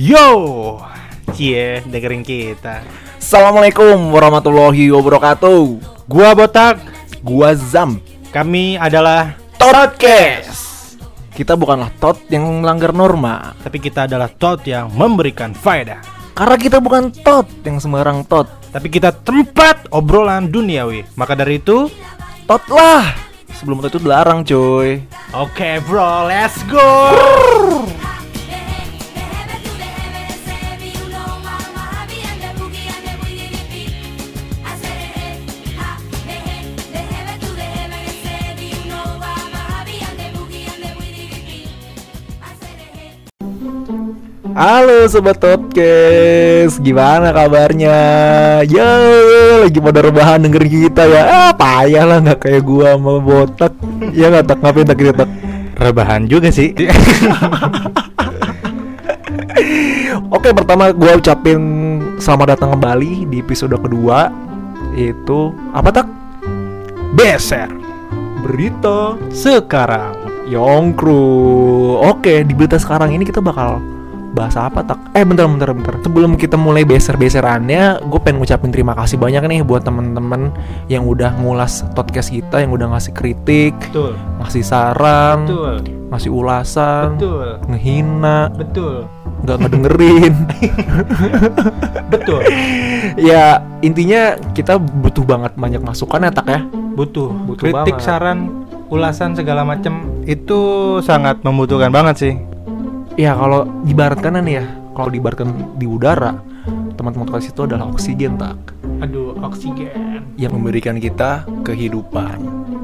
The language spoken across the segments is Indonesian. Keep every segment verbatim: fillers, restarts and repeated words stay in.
Yo, cie dengerin kita. Assalamualaikum warahmatullahi wabarakatuh. Gua Botak, Gua Zam. kami adalah Totcast. Kita bukanlah tot yang melanggar norma, tapi kita adalah tot yang memberikan faedah. karena kita bukan tot yang sembarang tot. Tapi kita tempat obrolan duniawi. Maka dari itu, Tot lah. Sebelum tot itu dilarang, cuy. oke bro, let's go. Halo Sobat Totcast, gimana kabarnya? Ya, lagi pada rebahan dengerin kita ya. Ah, payah lah, gak kayak gua sama Botak. Ya gak, Tak? Ngapain Tak kita, Tak? Rebahan juga sih. Oke, pertama gua ucapin selamat datang kembali di episode kedua. Itu, apa Tak? Beser Berita sekarang. Yongkru. Oke, di berita sekarang ini kita bakal bahas apa Tak? Eh bentar bentar bentar. Sebelum kita mulai beser-beserannya, gue pengen ngucapin terima kasih banyak nih buat temen-temen yang udah ngulas podcast kita, yang udah ngasih kritik, Betul. ngasih saran, Betul. ngasih ulasan, Betul. ngehina, Betul. nggak ngedengerin. Betul. Ya intinya kita butuh banget banyak masukan ya Tak ya. Butuh, Butuh kritik, banget. saran, ulasan segala macam itu sangat membutuhkan banget sih. Ya kalau diibaratkan nih ya, kalau diibaratkan di udara, teman-teman podcast itu adalah oksigen Tak, Aduh, oksigen. yang memberikan kita kehidupan.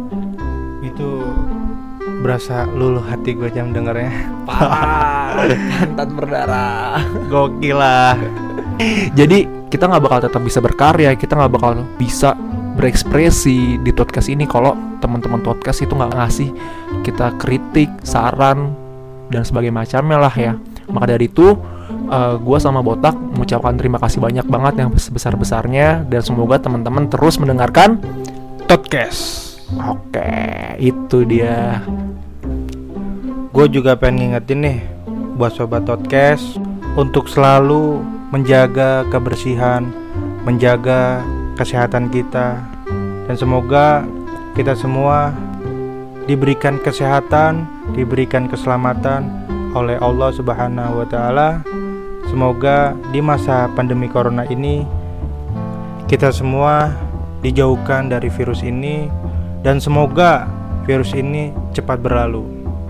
Itu berasa luluh hati gue jam dengernya. Parah, pantat berdarah. Gokil lah. Jadi kita nggak bakal tetap bisa berkarya, kita nggak bakal bisa berekspresi di podcast ini kalau teman-teman podcast itu nggak ngasih kita kritik, saran, dan sebagainya macamnya lah ya. Maka dari itu uh, gue sama Botak mengucapkan terima kasih banyak banget yang sebesar-besarnya, dan semoga teman-teman terus mendengarkan Totcast. Oke, itu dia. Gue juga pengen ngingetin nih buat sobat Totcast untuk selalu menjaga kebersihan, menjaga kesehatan kita, dan semoga kita semua diberikan kesehatan, diberikan keselamatan oleh Allah Subhanahu wa taala. Semoga di masa pandemi corona ini kita semua dijauhkan dari virus ini, dan semoga virus ini cepat berlalu.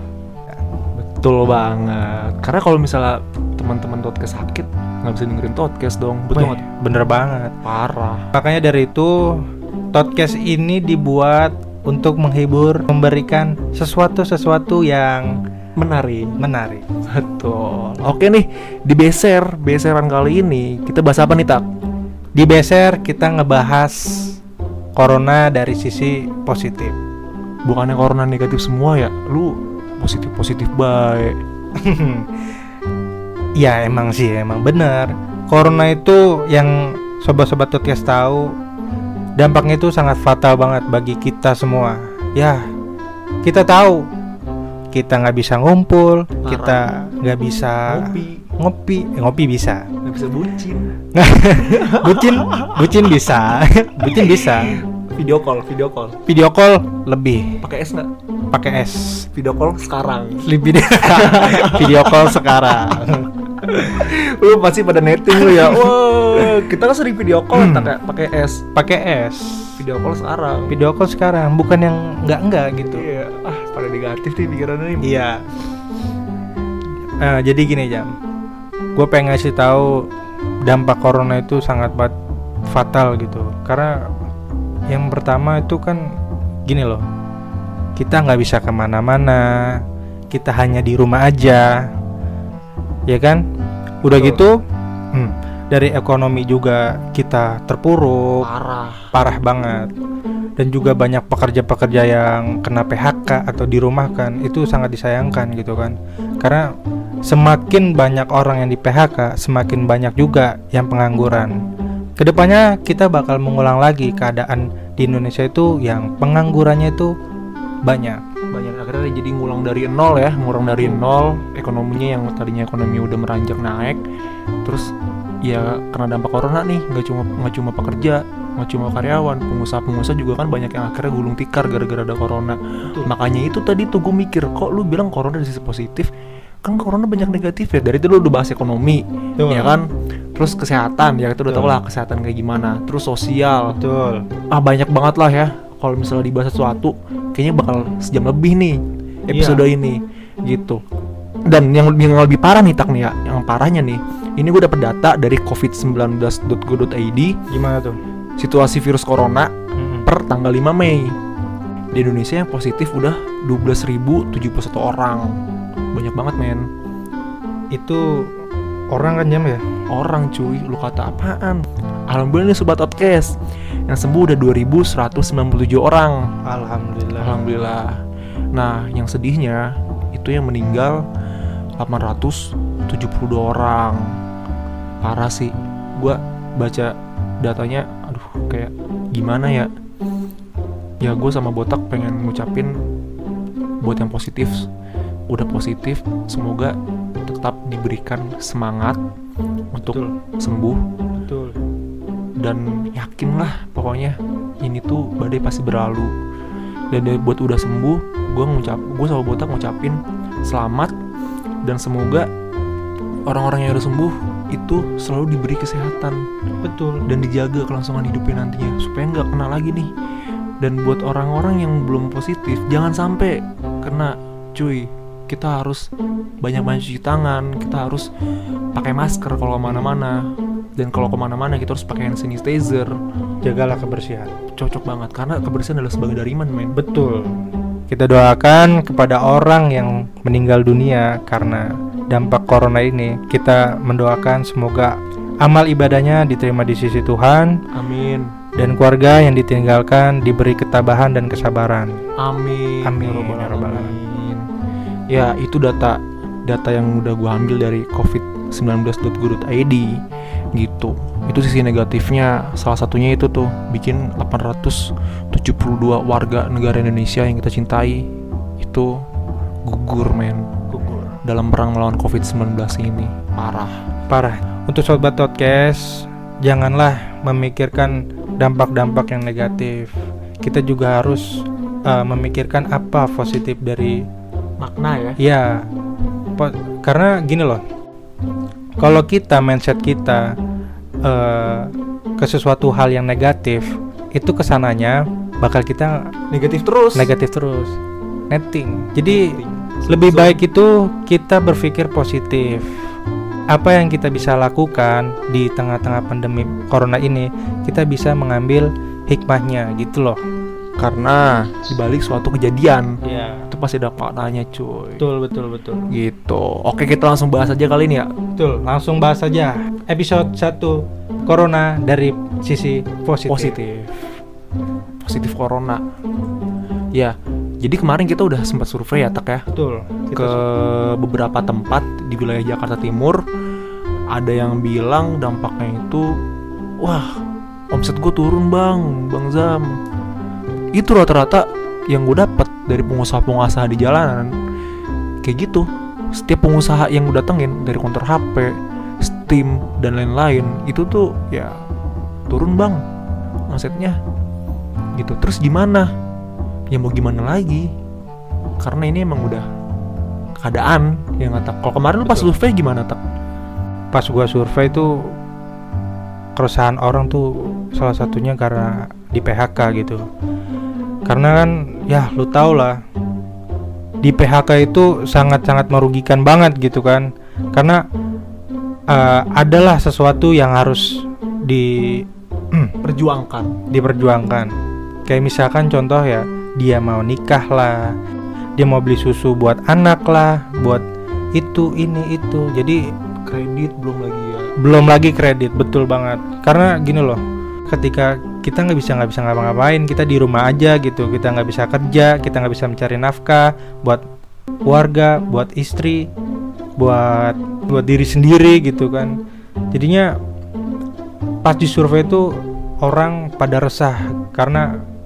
Betul banget. Karena kalau misalnya teman-teman podcast sakit, nggak bisa dengerin podcast dong. Betul Wih, nggak? bener banget. Parah. Makanya dari itu Totcast ini dibuat untuk menghibur, memberikan sesuatu-sesuatu yang Menarik. menarik. Betul. Oke nih, di beser beseran kali ini kita bahas apa nih Tak? Di Beser kita ngebahas corona dari sisi positif. Bukannya corona negatif semua ya? Lu positif-positif baik. Ya emang sih, emang bener. Corona itu yang sobat-sobat Totcast tahu, dampaknya itu sangat fatal banget bagi kita semua. Ya, kita tahu kita nggak bisa ngumpul, Parah. kita nggak bisa Ngopi. ngopi, eh, ngopi bisa. Nggak bisa bucin. bucin, bucin bisa, bucin bisa. Video call, video call. Video call lebih, Pakai es nggak? pakai es. Video call sekarang. Lebih video call sekarang. Lu pasti pada netting lu ya. Wah, kita kan sering video call Hmm. Tak ya? Pakai es. Pakai es. Video call sekarang. Video call sekarang, bukan yang enggak-enggak gitu. Iya. Ah, pada negatif nih pikirannya nih. Iya. Eh, jadi gini Jam, gue pengen ngasih tahu dampak corona itu sangat bat- fatal gitu. Karena yang pertama itu kan gini loh, kita nggak bisa kemana-mana, kita hanya di rumah aja, ya kan? Udah Betul. gitu, hmm, dari ekonomi juga kita terpuruk, Parah. parah banget. Dan juga banyak pekerja-pekerja yang kena P H K atau dirumahkan. Itu sangat disayangkan gitu kan. Karena semakin banyak orang yang di P H K, semakin banyak juga yang pengangguran. Kedepannya kita bakal mengulang lagi keadaan di Indonesia itu yang penganggurannya itu banyak. Banyak akhirnya jadi ngulang dari nol ya, ngulang dari nol ekonominya yang tadinya ekonomi udah meranjak naik, terus ya karena dampak corona nih nggak cuma nggak cuma pekerja, nggak cuma karyawan, pengusaha-pengusaha juga kan banyak yang akhirnya gulung tikar gara-gara ada corona. Betul. Makanya itu tadi tuh gue mikir, kok lu bilang corona dari sisi positif, kan corona banyak negatif ya. Dari itu lu udah bahas ekonomi, betul, ya kan, terus kesehatan ya itu udah tau lah kesehatan kayak gimana, terus sosial, betul, ah banyak banget lah ya. Kalau misalnya dibahas sesuatu kayaknya bakal sejam lebih nih episode iya. ini gitu. Dan yang, yang lebih parah nih tak nih ya, yang parahnya nih, ini gue dapet data dari covid sembilan belas dot go dot i d. Gimana tuh? Situasi virus corona hmm. per tanggal lima Mei di Indonesia yang positif udah dua belas ribu tujuh puluh satu orang. Banyak banget men. Itu orang kan jam ya? Orang cuy, lu kata apaan? Alhamdulillah nih Sobat Podcast, yang sembuh udah dua ribu seratus sembilan puluh tujuh orang. Alhamdulillah. Alhamdulillah. Nah yang sedihnya itu yang meninggal delapan ratus tujuh puluh dua orang. Parah sih. Gua baca datanya, aduh kayak gimana ya. Ya gue sama Botak pengen ngucapin buat yang positif, udah positif, semoga tetap diberikan semangat untuk Betul. sembuh. Betul. Dan yakinlah pokoknya ini tuh badai pasti berlalu. Dan buat udah sembuh, gue ngucap, gue sama Botak ngucapin selamat, dan semoga orang-orang yang udah sembuh itu selalu diberi kesehatan. Betul. Dan dijaga kelangsungan hidupnya nantinya supaya nggak kena lagi nih. Dan buat orang-orang yang belum positif, jangan sampai kena, cuy. Kita harus banyak-banyak cuci tangan, kita harus pakai masker kalau kemana-mana, dan kalau kemana-mana kita harus pakai hand sanitizer. Jagalah kebersihan. Cocok banget, karena kebersihan adalah sebagai dari iman, men. Betul. Kita doakan kepada orang yang meninggal dunia karena dampak corona ini. Kita mendoakan semoga amal ibadahnya diterima di sisi Tuhan. Amin. Dan keluarga yang ditinggalkan diberi ketabahan dan kesabaran. Amin. Amin. Ya Rabbal Alamin. Ya itu data data yang udah gue ambil dari covid sembilan belas dot go dot i d gitu. Itu sisi negatifnya, salah satunya itu tuh bikin delapan ratus tujuh puluh dua warga negara Indonesia yang kita cintai itu gugur men, gugur dalam perang melawan covid sembilan belas ini. Parah, parah. Untuk Sobat Podcast, janganlah memikirkan dampak-dampak yang negatif. Kita juga harus uh, memikirkan apa positif dari makna ya. Iya. Po- karena gini loh. Kalau kita mindset kita uh, ke sesuatu hal yang negatif, itu kesananya bakal kita negatif terus. Negatif terus. Netting. Jadi Netting. lebih baik itu kita berpikir positif. Apa yang kita bisa lakukan di tengah-tengah pandemi corona ini, kita bisa mengambil hikmahnya gitu loh. Karena dibalik suatu kejadian, ya, itu pasti ada maknanya, cuy. Betul, betul, betul. Gitu. Oke, kita langsung bahas aja kali ini ya. Betul, langsung bahas aja. Episode satu, Corona dari sisi positif. Positif. Positif Corona. Ya, jadi kemarin kita udah sempat survei ya, Tak ya. Betul. Ke beberapa tempat di wilayah Jakarta Timur. Ada yang bilang dampaknya itu, wah, omset gue turun bang, Bang Zam. Itu rata-rata yang gue dapat dari pengusaha-pengusaha di jalanan kayak gitu. Setiap pengusaha yang gue datengin dari counter H P, Steam dan lain-lain itu tuh ya turun bang omsetnya gitu. Terus gimana? Ya mau gimana lagi? Karena ini emang udah keadaan yang nggak tak. Kalau kemarin lu pas survei gimana tak? Pas gue survei tuh keresahan orang tuh salah satunya karena di P H K gitu. Karena kan ya lu tau lah, di P H K itu sangat-sangat merugikan banget gitu kan. Karena uh, adalah sesuatu yang harus diperjuangkan, diperjuangkan. Kayak misalkan contoh ya, dia mau nikah lah, dia mau beli susu buat anak lah, buat itu ini itu. Jadi kredit belum lagi ya. Belum lagi kredit, betul banget. Karena gini loh, ketika kita nggak bisa nggak bisa ngapa-ngapain, kita di rumah aja gitu, kita nggak bisa kerja, kita nggak bisa mencari nafkah buat keluarga, buat istri, buat buat diri sendiri gitu kan. Jadinya pas di survei itu orang pada resah karena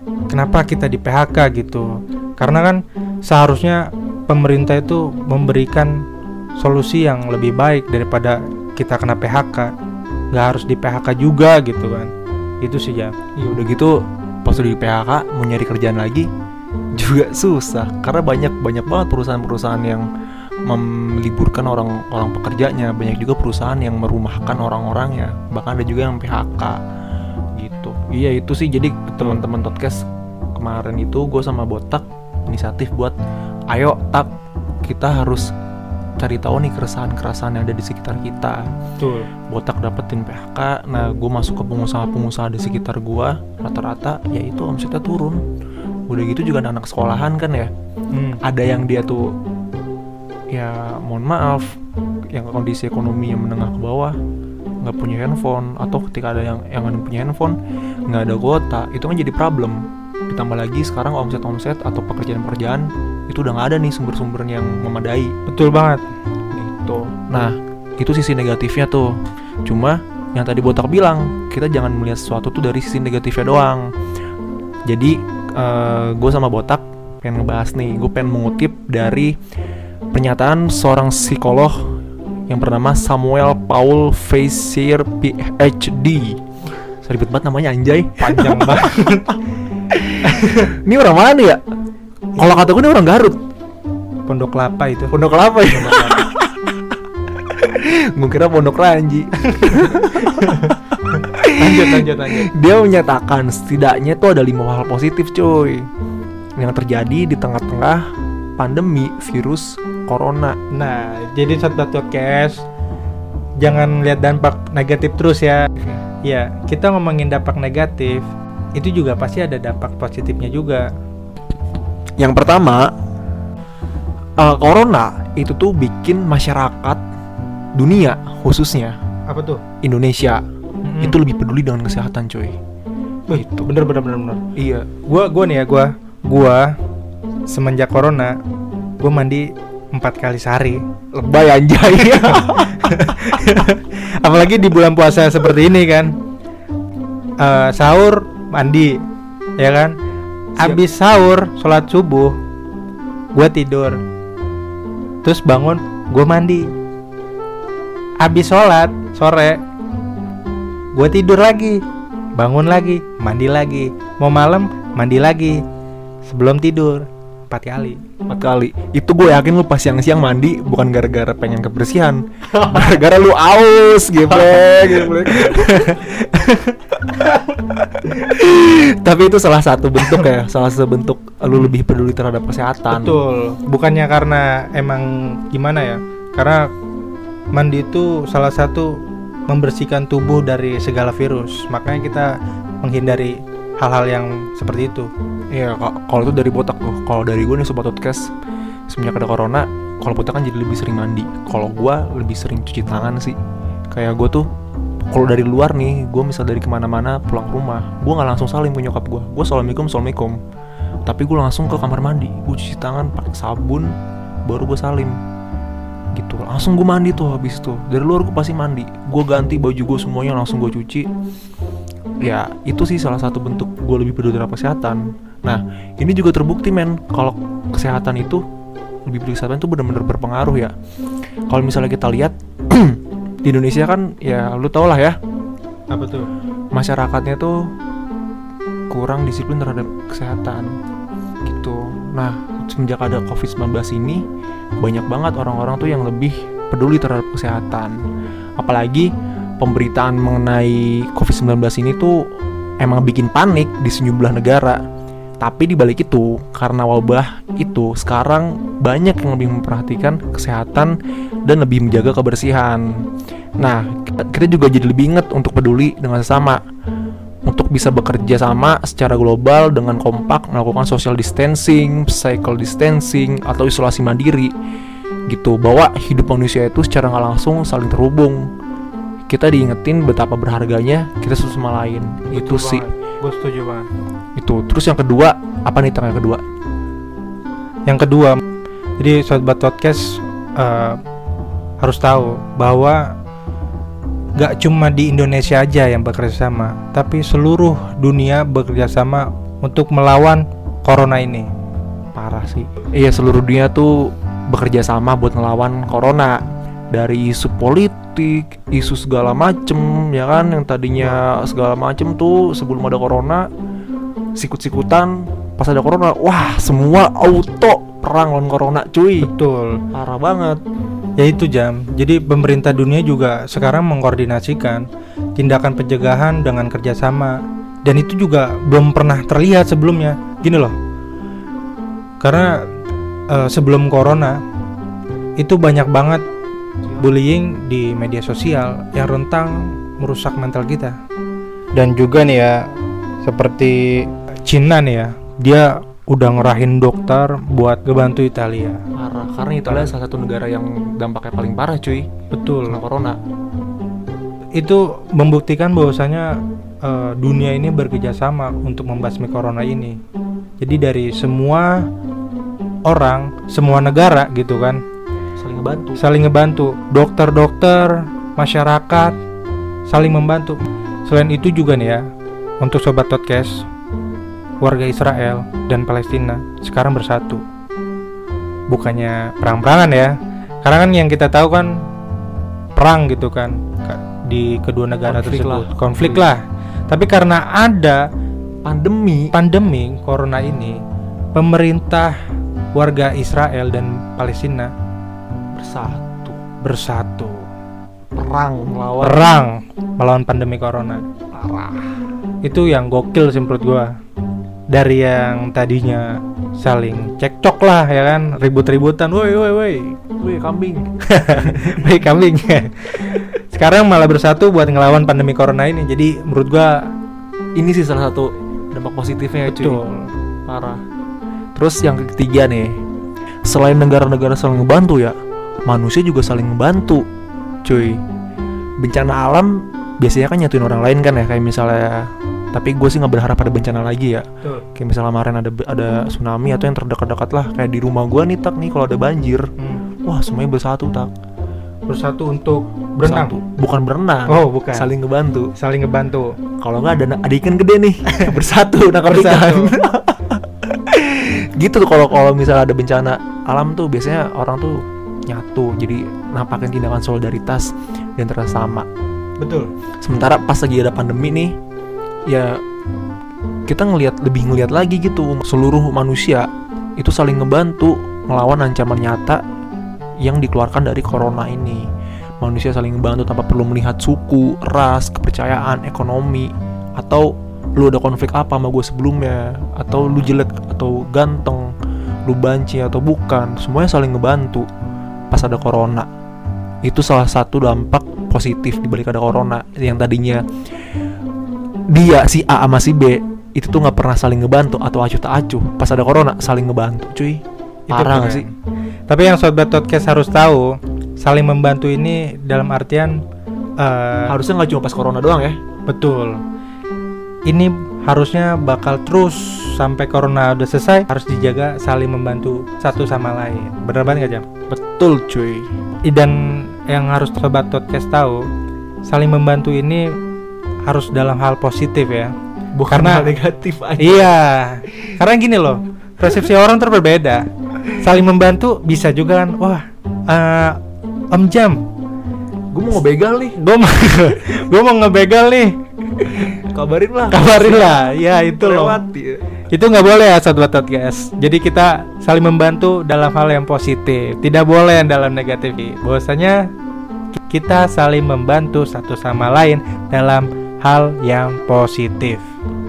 kenapa kita di P H K gitu. Karena kan seharusnya pemerintah itu memberikan solusi yang lebih baik daripada kita kena P H K. Nggak harus di P H K juga gitu kan. Itu sih ya. Ya udah gitu pas udah di P H K mau nyari kerjaan lagi juga susah karena banyak banyak banget perusahaan-perusahaan yang meliburkan orang-orang pekerjanya, banyak juga perusahaan yang merumahkan orang-orangnya, bahkan ada juga yang P H K gitu. Iya itu sih, jadi teman-teman podcast kemarin itu gue sama Botak inisiatif buat ayo tak kita harus cari tahu nih keresahan-keresahan yang ada di sekitar kita. Betul. Botak dapetin P H K, nah gue masuk ke pengusaha-pengusaha di sekitar gue, rata-rata ya itu omsetnya turun. Udah gitu juga anak sekolahan kan ya, hmm. ada yang dia tuh ya mohon maaf yang kondisi ekonomi yang menengah ke bawah nggak punya handphone, atau ketika ada yang yang punya handphone nggak ada kuota, itu kan jadi problem. Ditambah lagi sekarang omset-omset atau pekerjaan-pekerjaan itu udah nggak ada nih sumber-sumber yang memadai. Betul banget gitu. Nah itu sisi negatifnya tuh. Cuma yang tadi Botak bilang, kita jangan melihat sesuatu tuh dari sisi negatifnya doang. Jadi uh, gue sama Botak pengen ngebahas nih, gue pengen mengutip dari pernyataan seorang psikolog yang bernama Samuel Paul Frazier P H D. Seribet banget namanya anjay, panjang banget. Ini orang mana ya? Kalau kata gue ini orang Garut. Pondok Kelapa itu. Pondok Kelapa ya? Gue kira Pondok Ranji. Lanjut, lanjut, lanjut. Dia menyatakan setidaknya tuh ada lima hal positif cuy yang terjadi di tengah-tengah pandemi virus corona. Nah, jadi Sobat Podcast, jangan lihat dampak negatif terus ya. Ya, kita ngomongin dampak negatif, itu juga pasti ada dampak positifnya juga. Yang pertama, uh, corona itu tuh bikin masyarakat dunia khususnya apa tuh? Indonesia Mm-hmm. itu lebih peduli dengan kesehatan cuy. Wih, itu bener bener bener bener. Iya. Gua gua nih ya gua gua semenjak corona gua mandi empat kali sehari. Lebay anjay. Apalagi di bulan puasa seperti ini kan. Uh, sahur mandi, ya kan? Abis sahur sholat subuh gua tidur. Terus bangun gua mandi. Abis sholat sore gue tidur lagi, bangun lagi, mandi lagi, mau malam mandi lagi, sebelum tidur empat kali. Empat kali. Itu gue yakin lu pas siang-siang mandi bukan gara-gara pengen kebersihan, gara-gara lu aus, geblek, geblek. Tapi itu salah satu bentuk ya, salah satu bentuk lu lebih peduli terhadap kesehatan. Betul. Bukannya karena emang gimana ya? Karena mandi itu salah satu membersihkan tubuh dari segala virus, makanya kita menghindari hal-hal yang seperti itu. Iya, kalau itu dari Botak tuh. Kalau dari gue nih Sobat Podcast, semenjak ada corona, kalau Botak kan jadi lebih sering mandi. Kalau gue lebih sering cuci tangan sih. Kayak gue tuh, kalau dari luar nih, gue misal dari kemana-mana pulang rumah, gue nggak langsung salim ke nyokap gue. Gue assalamualaikum, assalamualaikum. Tapi gue langsung ke kamar mandi, gue cuci tangan pakai sabun, baru gue salim. Gitu, langsung gue mandi tuh habis tuh. Dari luar gue pasti mandi, gue ganti baju gue semuanya langsung gue cuci. Ya itu sih salah satu bentuk gue lebih peduli terhadap kesehatan. Nah ini juga terbukti men, kalau kesehatan itu lebih peduli kesehatan itu benar-benar berpengaruh ya. Kalau misalnya kita lihat di Indonesia kan ya lu tau lah ya, apa tuh, masyarakatnya tuh kurang disiplin terhadap kesehatan gitu. Nah semenjak ada covid sembilan belas ini banyak banget orang-orang tuh yang lebih peduli terhadap kesehatan. Apalagi pemberitaan mengenai covid sembilan belas ini tuh emang bikin panik di sejumlah negara. Tapi dibalik itu, karena wabah itu sekarang banyak yang lebih memperhatikan kesehatan dan lebih menjaga kebersihan. Nah, kita juga jadi lebih ingat untuk peduli dengan sesama, untuk bisa bekerja sama secara global dengan kompak melakukan social distancing, physical distancing, atau isolasi mandiri gitu, bahwa hidup manusia itu secara nggak langsung saling terhubung. Kita diingetin betapa berharganya kita satu sama lain. Betul Itu banget. sih Gue setuju banget. Itu. Terus yang kedua, apa nih yang kedua? Yang kedua, jadi Sobat Podcast uh, harus tahu bahwa gak cuma di Indonesia aja yang bekerja sama, tapi seluruh dunia bekerja sama untuk melawan corona ini. Parah sih. Iya, seluruh dunia tuh bekerja sama buat ngelawan corona. Dari isu politik, isu segala macem, ya kan, yang tadinya segala macem tuh sebelum ada corona sikut-sikutan, pas ada corona, wah semua auto perang lawan corona, cuy. Betul. Parah banget. Ya itu Jam. Jadi pemerintah dunia juga sekarang mengkoordinasikan tindakan pencegahan dengan kerjasama, dan itu juga belum pernah terlihat sebelumnya. Gini loh, karena uh, sebelum corona itu banyak banget bullying di media sosial yang rentan merusak mental kita. Dan juga nih ya, seperti Cina nih ya, dia udah ngerahin dokter buat ngebantu Italia. Parah, karena Italia salah satu negara yang dampaknya paling parah, cuy. Betul. Kena corona. Itu membuktikan bahwasanya uh, dunia ini bekerja sama untuk membasmi corona ini. Jadi dari semua orang, semua negara gitu kan, saling ngebantu. Saling ngebantu. Dokter-dokter, masyarakat saling membantu. Selain itu juga nih ya, untuk sobat podcast, warga Israel dan Palestina sekarang bersatu. Bukannya perang-perangan ya, karena kan yang kita tahu kan perang gitu kan di kedua negara konflik tersebut, lah. konflik lah. Tapi karena ada pandemi, pandemi corona ini, pemerintah, warga Israel dan Palestina bersatu, bersatu, perang melawan perang melawan pandemi corona. Parah. Itu yang gokil sih menurut gua. Dari yang tadinya saling cekcok lah ya kan, ribut-ributan, woi woi woi, woi kambing, woi kambing. Sekarang malah bersatu buat ngelawan pandemi corona ini. Jadi menurut gua ini sih salah satu dampak positifnya ya, cuy. Betul. Parah. Terus yang ketiga nih, selain negara-negara saling ngebantu ya, manusia juga saling ngebantu, cuy. Bencana alam biasanya kan nyatuin orang lain kan ya, kayak misalnya, tapi gue sih nggak berharap ada bencana lagi ya. Betul. Kayak misalnya kemarin ada ada tsunami atau yang terdekat-dekat lah, kayak di rumah gue nih tak nih kalau ada banjir, hmm. wah semuanya bersatu tak. Bersatu untuk berenang. Bersatu. Bukan berenang. Oh bukan. Saling ngebantu. Saling ngebantu. Kalau nggak ada ada ikan gede nih, bersatu nangkap ikan. Gitu tuh kalau kalau misalnya ada bencana alam tuh biasanya orang tuh nyatu, jadi nampakin tindakan solidaritas dan terasa. Betul. Sementara pas lagi ada pandemi nih, ya kita ngelihat lebih ngelihat lagi gitu, seluruh manusia itu saling ngebantu melawan ancaman nyata yang dikeluarkan dari corona ini. Manusia saling ngebantu tanpa perlu melihat suku, ras, kepercayaan, ekonomi, atau lu ada konflik apa sama gue sebelumnya, atau lu jelek atau ganteng, lu banci atau bukan, semuanya saling ngebantu pas ada corona. Itu salah satu dampak positif dibalik ada corona. Yang tadinya dia si A sama si B itu tuh nggak pernah saling ngebantu atau acuh tak acuh, pas ada corona saling ngebantu, cuy. Parah nggak sih? Tapi yang sobat podcast harus tahu, saling membantu ini dalam artian uh, harusnya nggak cuma pas corona doang ya. Betul. Ini harusnya bakal terus sampai corona udah selesai, harus dijaga saling membantu satu sama lain. Bener banget gak Jam? Betul cuy. Dan yang harus sobat podcast tahu, saling membantu ini harus dalam hal positif ya, bukan karena hal negatif aja. Iya, karena gini loh, persepsi orang tuh berbeda. Saling membantu bisa juga kan, wah uh, Om Jam, gue mau ngebegal nih, gue mau gue mau ngebegal nih, kabarin lah, kabarin lah, ya itu loh. Lewati. Itu nggak boleh ya sobat podcast. Jadi kita saling membantu dalam hal yang positif, tidak boleh yang dalam negatif. Bahwasanya kita saling membantu satu sama lain dalam hal yang positif.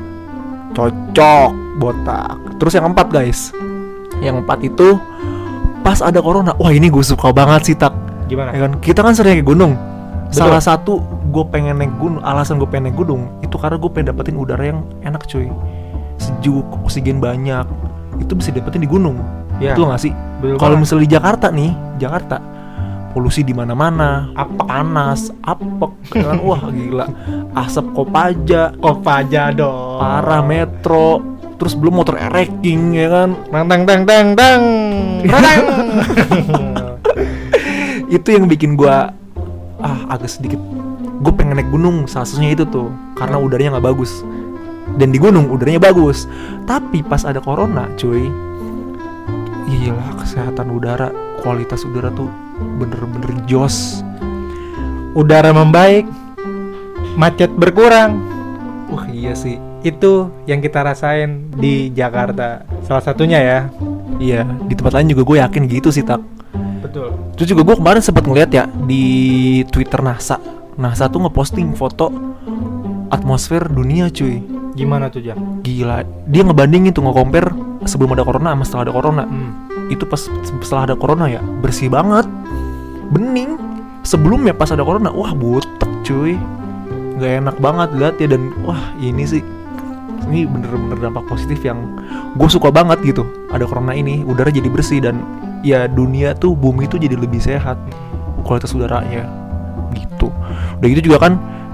Cocok, botak. Terus yang keempat guys, yang keempat itu pas ada corona. Wah ini gue suka banget sih tak. Gimana? Ya kan? Kita kan sering naik gunung. Betul. Salah satu gue pengen naik gunung, alasan gue pengen naik gunung itu karena gue pengen dapetin udara yang enak cuy, sejuk, oksigen banyak. Itu bisa dapetin di gunung. Ya. Betul nggak sih? Kalau misalnya di Jakarta nih, Jakarta polusi di mana-mana, apa panas, apek, kan wah gila, asap Kopaja, Kopaja dong. parah metro, terus belum motor ereking ya kan, tang tang tang tang tang. Itu yang bikin gua ah agak sedikit, gue pengen naik gunung, salah satunya itu tuh, karena udaranya nggak bagus. dan di gunung udaranya bagus. Tapi pas ada corona, cuy, gila kesehatan udara, kualitas udara tuh bener-bener jos. Udara membaik, macet berkurang. Wah iya sih. Itu yang kita rasain di Jakarta. Salah satunya ya. Iya, di tempat lain juga gue yakin gitu sih, Tak. Betul. Terus juga gue kemarin sempat ngeliat ya di Twitter NASA. NASA tuh ngeposting foto atmosfer dunia, cuy. Gimana tuh, Jam? Gila, dia ngebandingin tuh, nge-compare sebelum ada corona sama setelah ada corona. Hmm. Itu pas setelah ada corona ya, bersih banget, bening. Sebelumnya pas ada corona, wah butek, cuy. Gak enak banget lihat ya. Dan wah ini sih, ini bener-bener dampak positif yang gue suka banget gitu. Ada corona ini, udara jadi bersih. Dan ya dunia tuh, bumi tuh jadi lebih sehat kualitas udaranya gitu. Udah gitu juga kan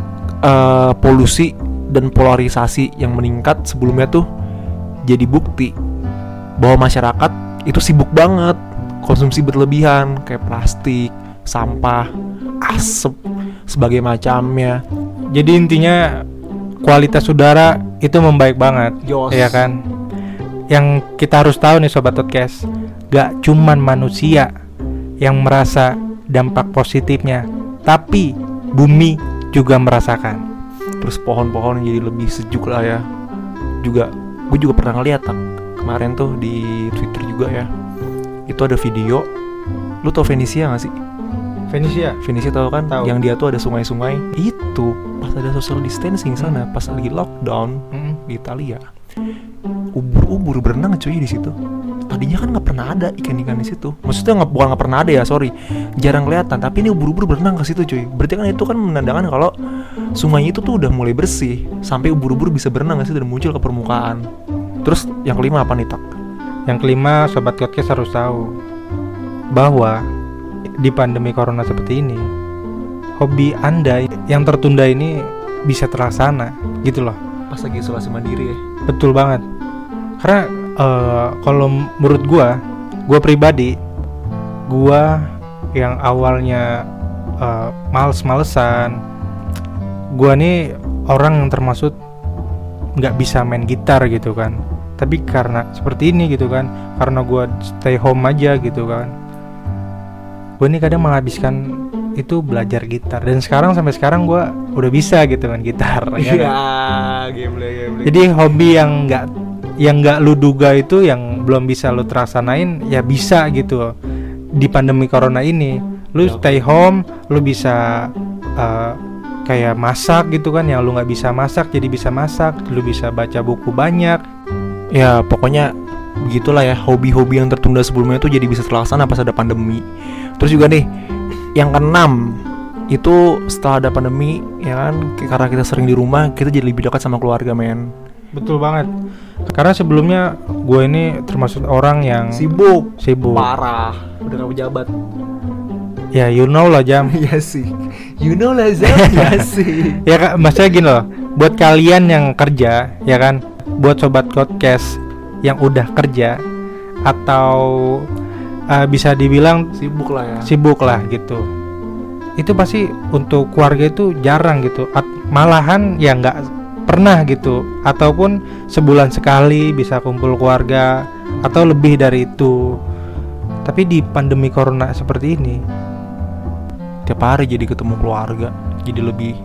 uh, polusi dan polarisasi yang meningkat sebelumnya tuh jadi bukti bahwa masyarakat itu sibuk banget konsumsi berlebihan kayak plastik, sampah, asap, sebagai macamnya. Jadi intinya kualitas udara itu membaik banget. Jos. Ya kan? Yang kita harus tahu nih Sobat Podcast, gak cuman manusia yang merasa dampak positifnya, tapi bumi juga merasakan. Terus pohon-pohon jadi lebih sejuk lah ya. Juga gue juga pernah ngeliat tak, kemarin tuh di Twitter juga ya. Itu ada video. Lu tau Venesia gak sih? Venesia? Venesia tau kan? Tau. Yang dia tuh ada sungai-sungai. Itu pas ada social distancing sana, pas lagi lockdown Mm-mm. di Italia, ubur-ubur berenang cuy di situ. Tadinya kan nggak pernah ada ikan-ikan di situ. Maksudnya nggak, bukan nggak pernah ada ya, sorry, jarang kelihatan. Tapi ini ubur-ubur berenang ke situ cuy. Berarti kan itu kan menandakan kalau sungai itu tuh udah mulai bersih, sampai ubur-ubur bisa berenang ke situ dan muncul ke permukaan. Terus yang kelima apa nih, Tak? Yang kelima, Sobat Podcast harus tahu bahwa di pandemi corona seperti ini, hobi Anda yang tertunda ini bisa terlaksana gitu loh. Pas lagi isolasi mandiri ya. Betul banget. Karena uh, kalau menurut gua, gua pribadi, gua yang awalnya uh, males-malesan, gua nih orang yang termasuk nggak bisa main gitar gitu kan. Tapi karena seperti ini gitu kan, karena gua stay home aja gitu kan, gua nih kadang menghabiskan itu belajar gitar. Dan sekarang sampai sekarang gue udah bisa gitu main gitar. Iya, gameplay-gameplay. Jadi hobi yang nggak yang nggak lu duga itu, yang belum bisa lu teraksanain, ya bisa gitu. Di pandemi corona ini, lu stay home, lu bisa uh, kayak masak gitu kan, yang lu nggak bisa masak jadi bisa masak, lu bisa baca buku banyak. Ya pokoknya begitulah ya, hobi-hobi yang tertunda sebelumnya itu jadi bisa terlaksana pas ada pandemi. Terus juga nih, yang keenam itu setelah ada pandemi ya kan, karena kita sering di rumah, kita jadi lebih dekat sama keluarga, men. Betul banget. Karena sebelumnya gue ini termasuk orang yang Sibuk, sibuk. parah, udah gak pejabat. Ya you know lah Jam. Iya sih, you know lah Zam. Iya sih. Ya kak, maksudnya gini loh, buat kalian yang kerja ya kan, buat Sobat Podcast yang udah kerja atau uh, bisa dibilang Sibuk lah ya. sibuk lah gitu, itu pasti untuk keluarga itu jarang gitu. At- malahan ya nggak pernah gitu, ataupun sebulan sekali bisa kumpul keluarga atau lebih dari itu. Tapi di pandemi corona seperti ini, tiap hari jadi ketemu keluarga, jadi lebih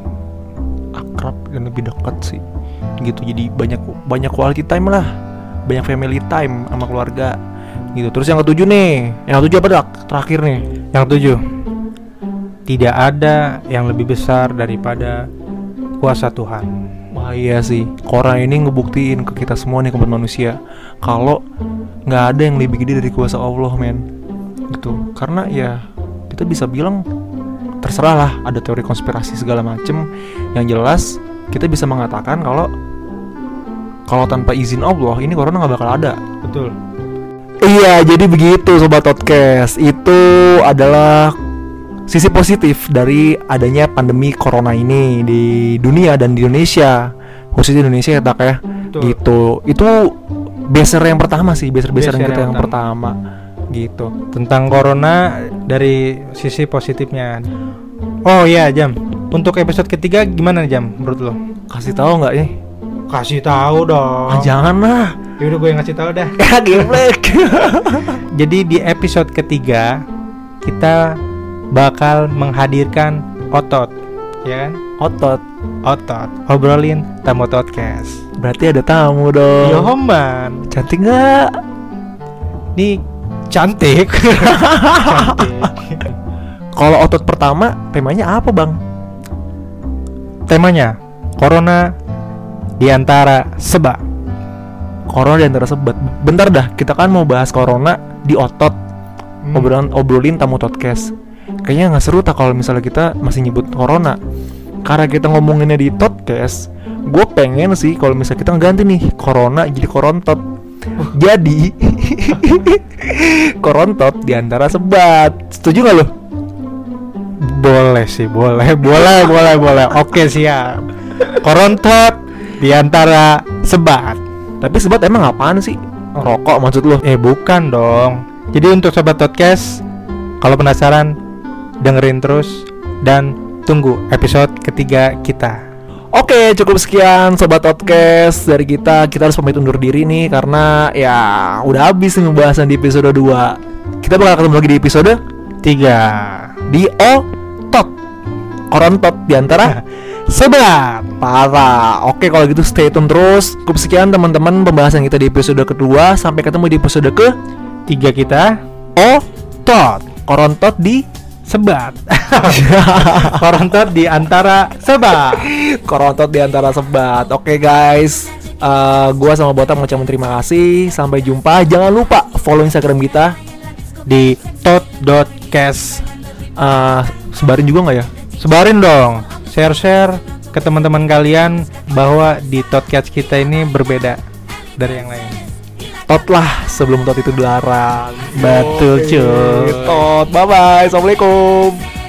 akrab dan lebih dekat sih gitu. Jadi banyak banyak quality time lah, banyak family time sama keluarga gitu. Terus yang ketujuh nih, yang ketujuh apa dak? Terakhir nih, yang tujuh, tidak ada yang lebih besar daripada kuasa Tuhan. wah iya sih, Quran ini ngebuktiin ke kita semua nih, ke umat manusia, kalau nggak ada yang lebih gede dari kuasa Allah, men, gitu. Karena ya kita bisa bilang terserah lah, ada teori konspirasi segala macem. Yang jelas kita bisa mengatakan kalau kalau tanpa izin Allah ini corona nggak bakal ada. Betul. Iya, jadi begitu Sobat Podcast. Itu adalah sisi positif dari adanya pandemi corona ini di dunia dan di Indonesia, khususnya di Indonesia ya, Tak ya. Betul. Gitu. Itu beser yang pertama sih, beser-beser Beser kita yang yang pertama. Gitu. Tentang corona dari sisi positifnya. Oh iya Jam, untuk episode ketiga gimana Jam menurut lo? Kasih tahu nggak nih? Kasih tahu dong. Ah, jangan lah. Ya udah gue yang ngasih tahu dah. Ya geblek. Jadi di episode ketiga kita bakal menghadirkan otot, ya kan? Otot. Otot. Obrolin tamu podcast. Berarti ada tamu dong. Yohoman. Cantik nggak? Nih cantik. Cantik. Kalau otot pertama temanya apa bang? Temanya Corona di antara seba. Corona di antara sebat. Bentar dah, kita kan mau bahas corona di otot. Hmm. Obrolin obrolin tamu podcast. Kayaknya nggak seru tak kalau misalnya kita masih nyebut corona. Karena kita ngomonginnya di podcast, gue pengen sih kalau misalnya kita ganti nih corona jadi korontot. Jadi korontot di antara sebat. Setuju nggak lo? Boleh sih, boleh, boleh, boleh, boleh. Oke, siap. Korontot di antara sebat. Tapi sebat emang apaan sih? Rokok maksud lo? Eh, bukan dong. Jadi untuk sobat podcast, kalau penasaran dengerin terus dan tunggu episode ketiga kita. Oke, cukup sekian sobat podcast dari kita. Kita harus pamit undur diri nih karena ya udah habis nih pembahasan di episode dua. Kita bakal ketemu lagi di episode tiga di otot. Korontot di antara sebat. Parah. Oke, kalau gitu stay tune terus. Cukup sekian teman-teman pembahasan kita di episode kedua. Sampai ketemu di episode ke Tiga kita otot. Korontot di sebat. Korontot di antara sebat. Korontot di antara sebat. Oke guys, uh, gua sama Botak mengucapkan terima kasih. Sampai jumpa. Jangan lupa follow Instagram kita di tot dot cast. uh, Sebarin juga nggak ya? Sebarin dong. Share-share ke teman-teman kalian bahwa di Totcast kita ini berbeda dari yang lain. Tot lah sebelum tot itu dilarang. Betul cuy. Tot, bye bye. Assalamualaikum.